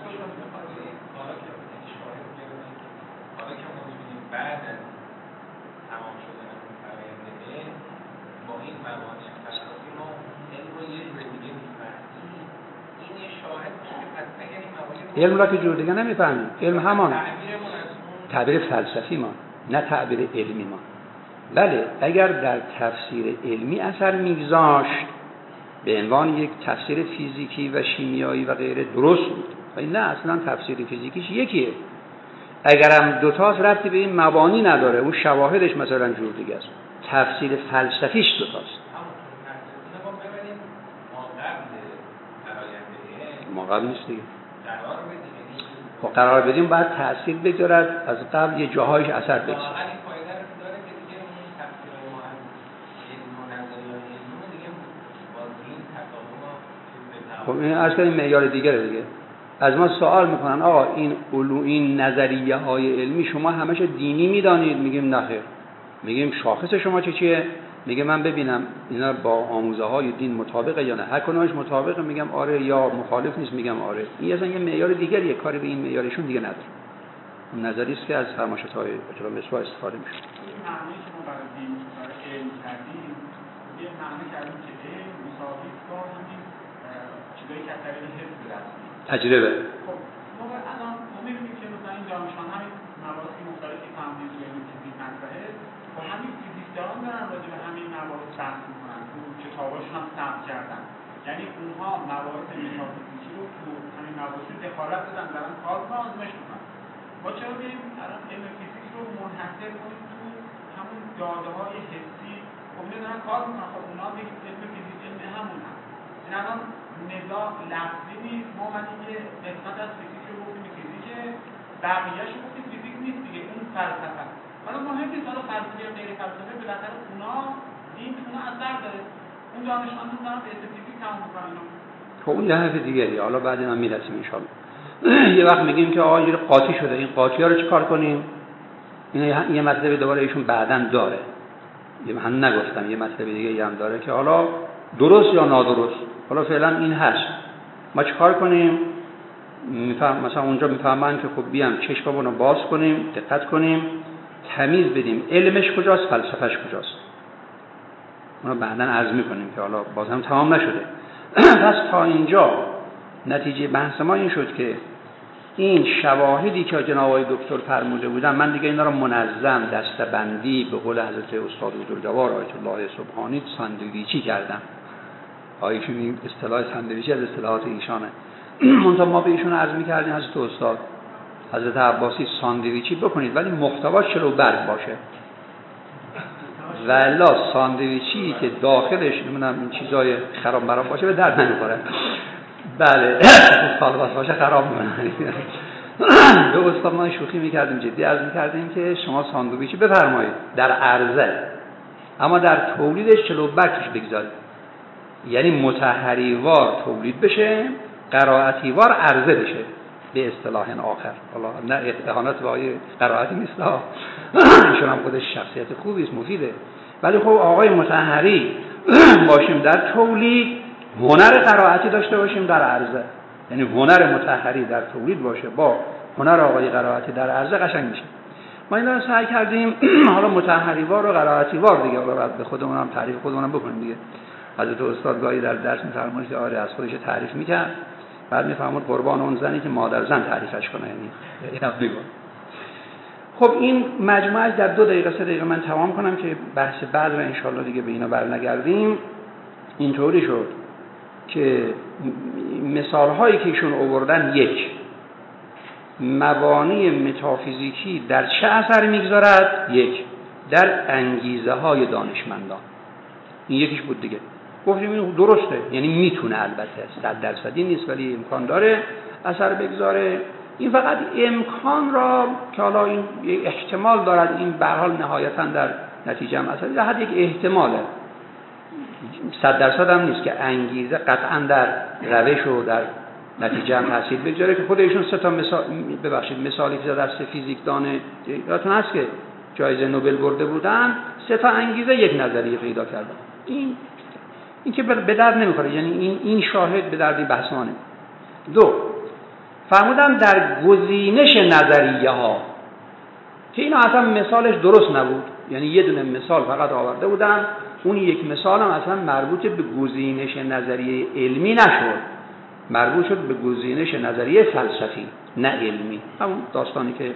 علم را که جور دیگه نمیفهمیم. علم همان تعبیر فلسفی ما، نه تعبیر علمی ما. بله اگر در تفسیر علمی اثر میگذاشت به عنوان یک تفسیر فیزیکی و شیمیایی و غیره درست بود، ولی نه، اصلا تفسیر فیزیکیش یکیه. اگرم دوتاست ربطی به این مبانی نداره، اون شواهدش مثلا جور دیگه است. تفسیر فلسفیش دوتاست. ما قبل نیست دیگه. خب قرار بدیم باید تأثیر بگذارد از قبل یه جاهایش اثر بگذارد. خب این از این معیار دیگره دیگه. از ما سوال میکنن آقا این نظریه های علمی شما همش دینی میدانید؟ میگیم نخیر. میگیم شاخص شما چیه؟ میگه من ببینم اینا با آموزه های دین مطابقه یا نه. هر کدومش مطابقه میگم آره، یا مخالف نیست میگم آره. این اصلا یه معیار دیگریه، کاری به این معیارشون دیگه نداره. اون نظری است که از فرمایشات‌های اجرا مسوا استفاده میشه. این معنی که ما برای دین برای علم کردیم، یه معنی کردیم که علم مساوی با همین چیزایی که از طریق حس به دست میاد. تجربه. خب ما الان می‌بینیم که مثلا این دانشمند همین مباحث مختلفی فهمیدن که علم فیزیک مطرحه، با همین فیزیکدانان دارن راجع به همین مباحث بحث می‌کنن، تو کتاباشون هم ثبت کردن. یعنی اونها مباحث متافیزیکی رو تو همین مباحث دخالت دادن، دارن کار آزمایش می‌کنن. ما چرا بریم الان علم فیزیک رو منحصر کنیم تو همون داده‌های حسی؟ خب اینا دارن کار می‌کنن، خب اونا میگن علم فیزیک علم همون هست. این الان نزاع لفظی نیست، ما یه قسمت از فیزیک رو گفتیم فیزیکه، بقیه‌اش رو گفتیم فیزیک نیست دیگه، اون فلسفه. حالا مهم نیست حالا فلسفه یا غیر فلسفه، بالاخره اونا دین اونا اثر داره. اون دانشمندان دارن به فیزیک تمام می‌کنن. خب اون یه حرف دیگه‌ایه، حالا بعد ما میرسیم ان شاءالله. یه وقت میگیم که آقا یه قاطی شده، این قاطی‌ها رو چیکار کنیم؟ این یه مطلب دوباره ایشون بعداً داره. من نگفتم یه مطلب دیگه هم داره که حالا درست یا نادرست. حالا فعلا این هست. ما چیکار کنیم؟ مثلا اونجا میفهمن که خب بیام چشممون رو باز کنیم، دقت کنیم، تمیز بدیم علمش کجاست، فلسفهش کجاست. اونا بعداً عرض می‌کنیم که حالا باز هم تمام نشده. پس تا اینجا نتیجه بحث ما این شد که این شواهدی که جناب آقای دکتر فرموده بودن، من دیگه اینا رو منظم دسته‌بندی به قول حضرت استاد بزرگوار آیت الله سبحانی ساندویچی کردم. آیشون این اصطلاح ساندویچی از اصطلاحات ایشانه. منتها ما به ایشون عرض می‌کردیم حضرت استاد حضرت عباسی ساندویچی بکنید ولی محتواش چلو برگ باشه. والا ساندویچی که داخلش نمیدونم این چیزای خراب برام باشه به درد نمیخوره. بله سالباس باشه خراب میکنه. به استاد ما شوخی میکردیم، جدی عرض میکردیم که شما ساندویچی بفرمایید در عرضه، اما در تولیدش چلو برگش بگذارید، یعنی مطهریوار تولید بشه، قرائتیوار عرضه بشه به اصطلاح آخر. حالا نه اهانت به آقای قرائتی نیست، ایشون هم خودش شخصیت خوبی است، مفیده، ولی خب آقای مطهری باشیم در تولید، هنر قرائتی داشته باشیم در عرضه، یعنی هنر مطهری در تولید باشه با هنر آقای قرائتی در عرضه قشنگ میشه. ما این رو سعی کردیم حالا مطهریوار و قرائتیوار دیگه، حالا بعد به خودمون هم تعریف خودمون هم بکنیم دیگه. حضرت استاد گاهی در درس می‌فرمایند که آره از خودش تعریف می‌کرد، بعد می‌فرمود قربان اون زنی که مادر زن تعریفش کنه، یعنی اینا بگو. خب این مجموعه در 2 دقیقه 3 دقیقه من تمام کنم که بحث بعد رو ان شاءالله دیگه به اینا برنگردیم. اینطوری شد که مثال‌هایی که ایشون آوردن، یک، مبانی متافیزیکی در چه اثر می‌گذارد؟ یک، در انگیزه‌های دانشمندان. این یکیش بود دیگه. گفتیم این درسته، یعنی میتونه، البته 100% نیست ولی امکان داره اثر بگذاره. این فقط امکان را که حالا این احتمال دارد، این به هر حال نهایتاً در نتیجه هم اثر در حد یک احتماله، 100% هم نیست که انگیزه قطعا در روش و در نتیجه هم تاثیر بگذاره، که خود ایشون 3 تا مثالی که از فیزیکدان یادتون هست که جایزه نوبل برده بودن، 3 تا انگیزه یک نظریه پیدا کردن. این که به درد نمیخوره، یعنی این شاهد به درد بحث ما نمیخوره. 2 فرمودن در گزینش نظریه ها، که اینا اصلا مثالش درست نبود، یعنی یه دونه مثال فقط آورده بودن، اون یک مثال هم اصلا مربوط به گزینش نظریه علمی نشد، مربوط شد به گزینش نظریه فلسفی نه علمی. همون داستانی که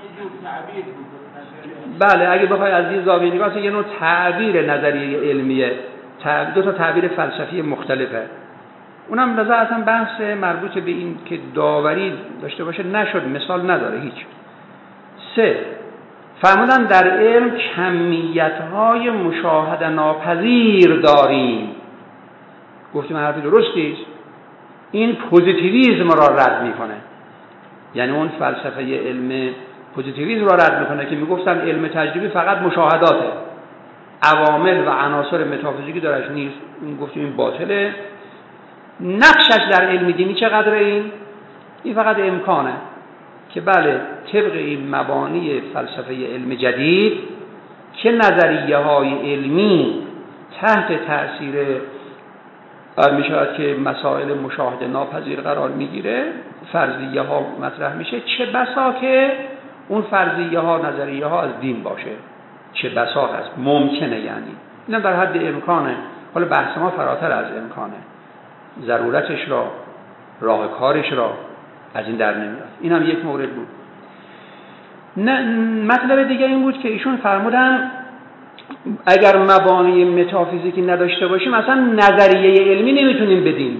بله اگه بخوای از این زاویه نگاه کنی، یه نوع تعبیر نظریه علمیه، 2 تا تعبیر فلسفی مختلفه. اونم لذا اصلا بحث مربوط به این که داوری داشته باشه نشد، مثال نداره هیچ. 3 فرمودن در علم کمیت‌های مشاهده ناپذیر داریم. گفتیم حرف درستی است، این پوزیتیویسم را رد میکنه، یعنی اون فلسفه علم پوزیتیویسم را رد میکنه که میگفتن علم تجربی فقط مشاهداته، عوامل و عناصر متافیزیکی درش نیست. این گفتیم این باطله. نقشش در علم دینی چقدره؟ این فقط امکانه که بله طبق این مبانی فلسفه علم جدید که نظریه های علمی تحت تأثیر میشود که مسائل مشاهده ناپذیر قرار میگیره، فرضیه ها مطرح میشه، چه بسا که اون فرضیه ها نظریه ها از دین باشه، چه بسا هست، ممکنه، یعنی اینا در حد امکانه. حالا بحث ما فراتر از امکانه، ضرورتش را، راه کارش را از این در نمیاد. این هم یک مورد بود. مطلب دیگه این بود که ایشون فرمودن اگر مبانی متافیزیکی نداشته باشیم اصلا نظریه علمی نمیتونیم بدیم،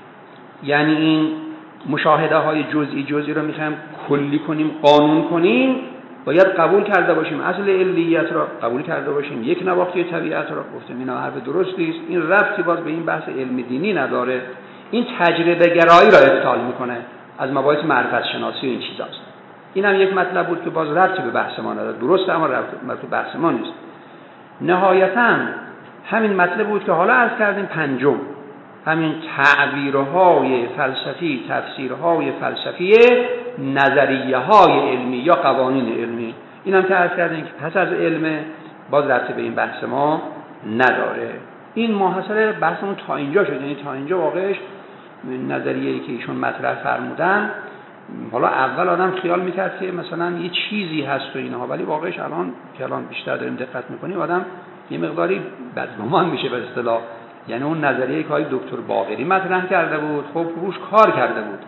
یعنی این مشاهده های جزئی رو میخوایم کلی کنیم، قانون کنیم، باید قبول کرده باشیم اصل علیت را، قبول کرده باشیم یک نواختی طبیعت را. گفتم اینا حرف درستی است، این ربطی باز به این بحث علمی دینی نداره، این تجربه گرایی را ابطال میکنه از مباحث معرفت شناسی و این چیزاست. این هم یک مطلب بود که باز ربطی به بحث ما نداره، درسته اما ربطی به بحث ما نیست. نهایتاً همین مطلب بود که حالا عرض کردیم پنجم، همین تعبیرهای فلسفی، تفسیرهای فلسفی نظریه های علمی یا قوانین علمی. این هم که عرض کردیم که پس از علم باز ربطی به این بحث ما نداره. این محاصره بحثمون تا اینجا شد، یعنی تا اینجا واقعش نظریه‌ای که ایشون مطرح فرمودن. حالا اول آدم خیال میکرد که مثلا یه چیزی هست و اینها، ولی واقعش الان بیشتر داریم دقت میکنیم آدم یه مقداری بدگمان میشه به اصطلاح. یعنی اون نظریه‌ای که دکتر باقری مطرح کرده بود، خب روش کار کرده بود،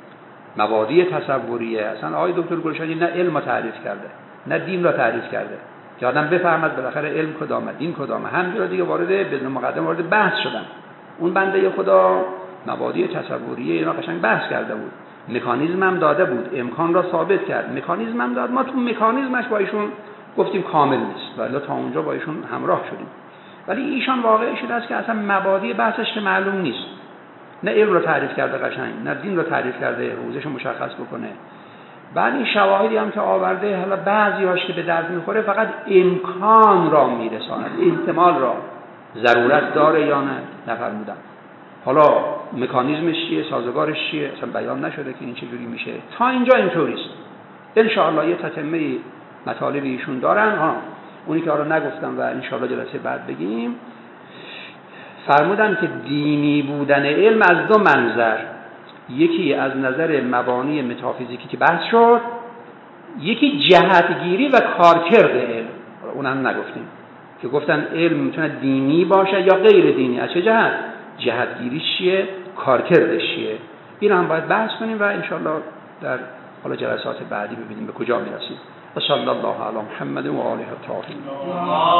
مبادی تصوریه. اصلا آقای دکتر گلشنی نه علم تعریف کرده نه دین را تعریف کرده که آدم بفهمد بالاخره علم کدامه، دین کدامه. همینجوری دیگه وارد بدون مقدمه وارد بحث شدن. اون بنده خدا مبادی تصوریه اینا قشنگ بحث کرده بود، مکانیزم هم داده بود، امکان را ثابت کرد، مکانیزم هم داد. ما تو مکانیزمش با ایشون گفتیم کامل نیست، ولی تا اونجا با ایشون همراه شدیم. ولی ایشان واقعی شده است که اصلا مبادی بحثش که معلوم نیست، نه علم رو تعریف کرده قشنگ، نه دین رو تعریف کرده حوزش مشخص بکنه. بعد این شواهدی هم که آورده، حالا بعضی‌هاش که به درد میخوره فقط امکان را میرساند، احتمال را، ضرورت داره یا نه نفرمودن. حالا مکانیزمش چیه، سازگارش چیه، اصلا بیان نشده که این چجوری میشه. تا اینجا اینطوریست. ان شاء الله یه تتمه مطالبی ایشون دارن، اونی که حالا نگفتم و ان شاء الله جلسه بعد بگیم. فرمودن که دینی بودن علم از 2 منظر، یکی از نظر مبانی متافیزیکی که بحث شد، یکی جهتگیری و کارکرد علم. اونم نگفتیم که گفتن علم میتونه دینی باشه یا غیر دینی. از چه جهت؟ جهتگیریش چیه، کارکردش چیه. این هم باید بحث کنیم و انشاءالله در حالا جلسات بعدی ببینیم به کجا میرسیم. صلی الله علی محمد و آله الطاهرین.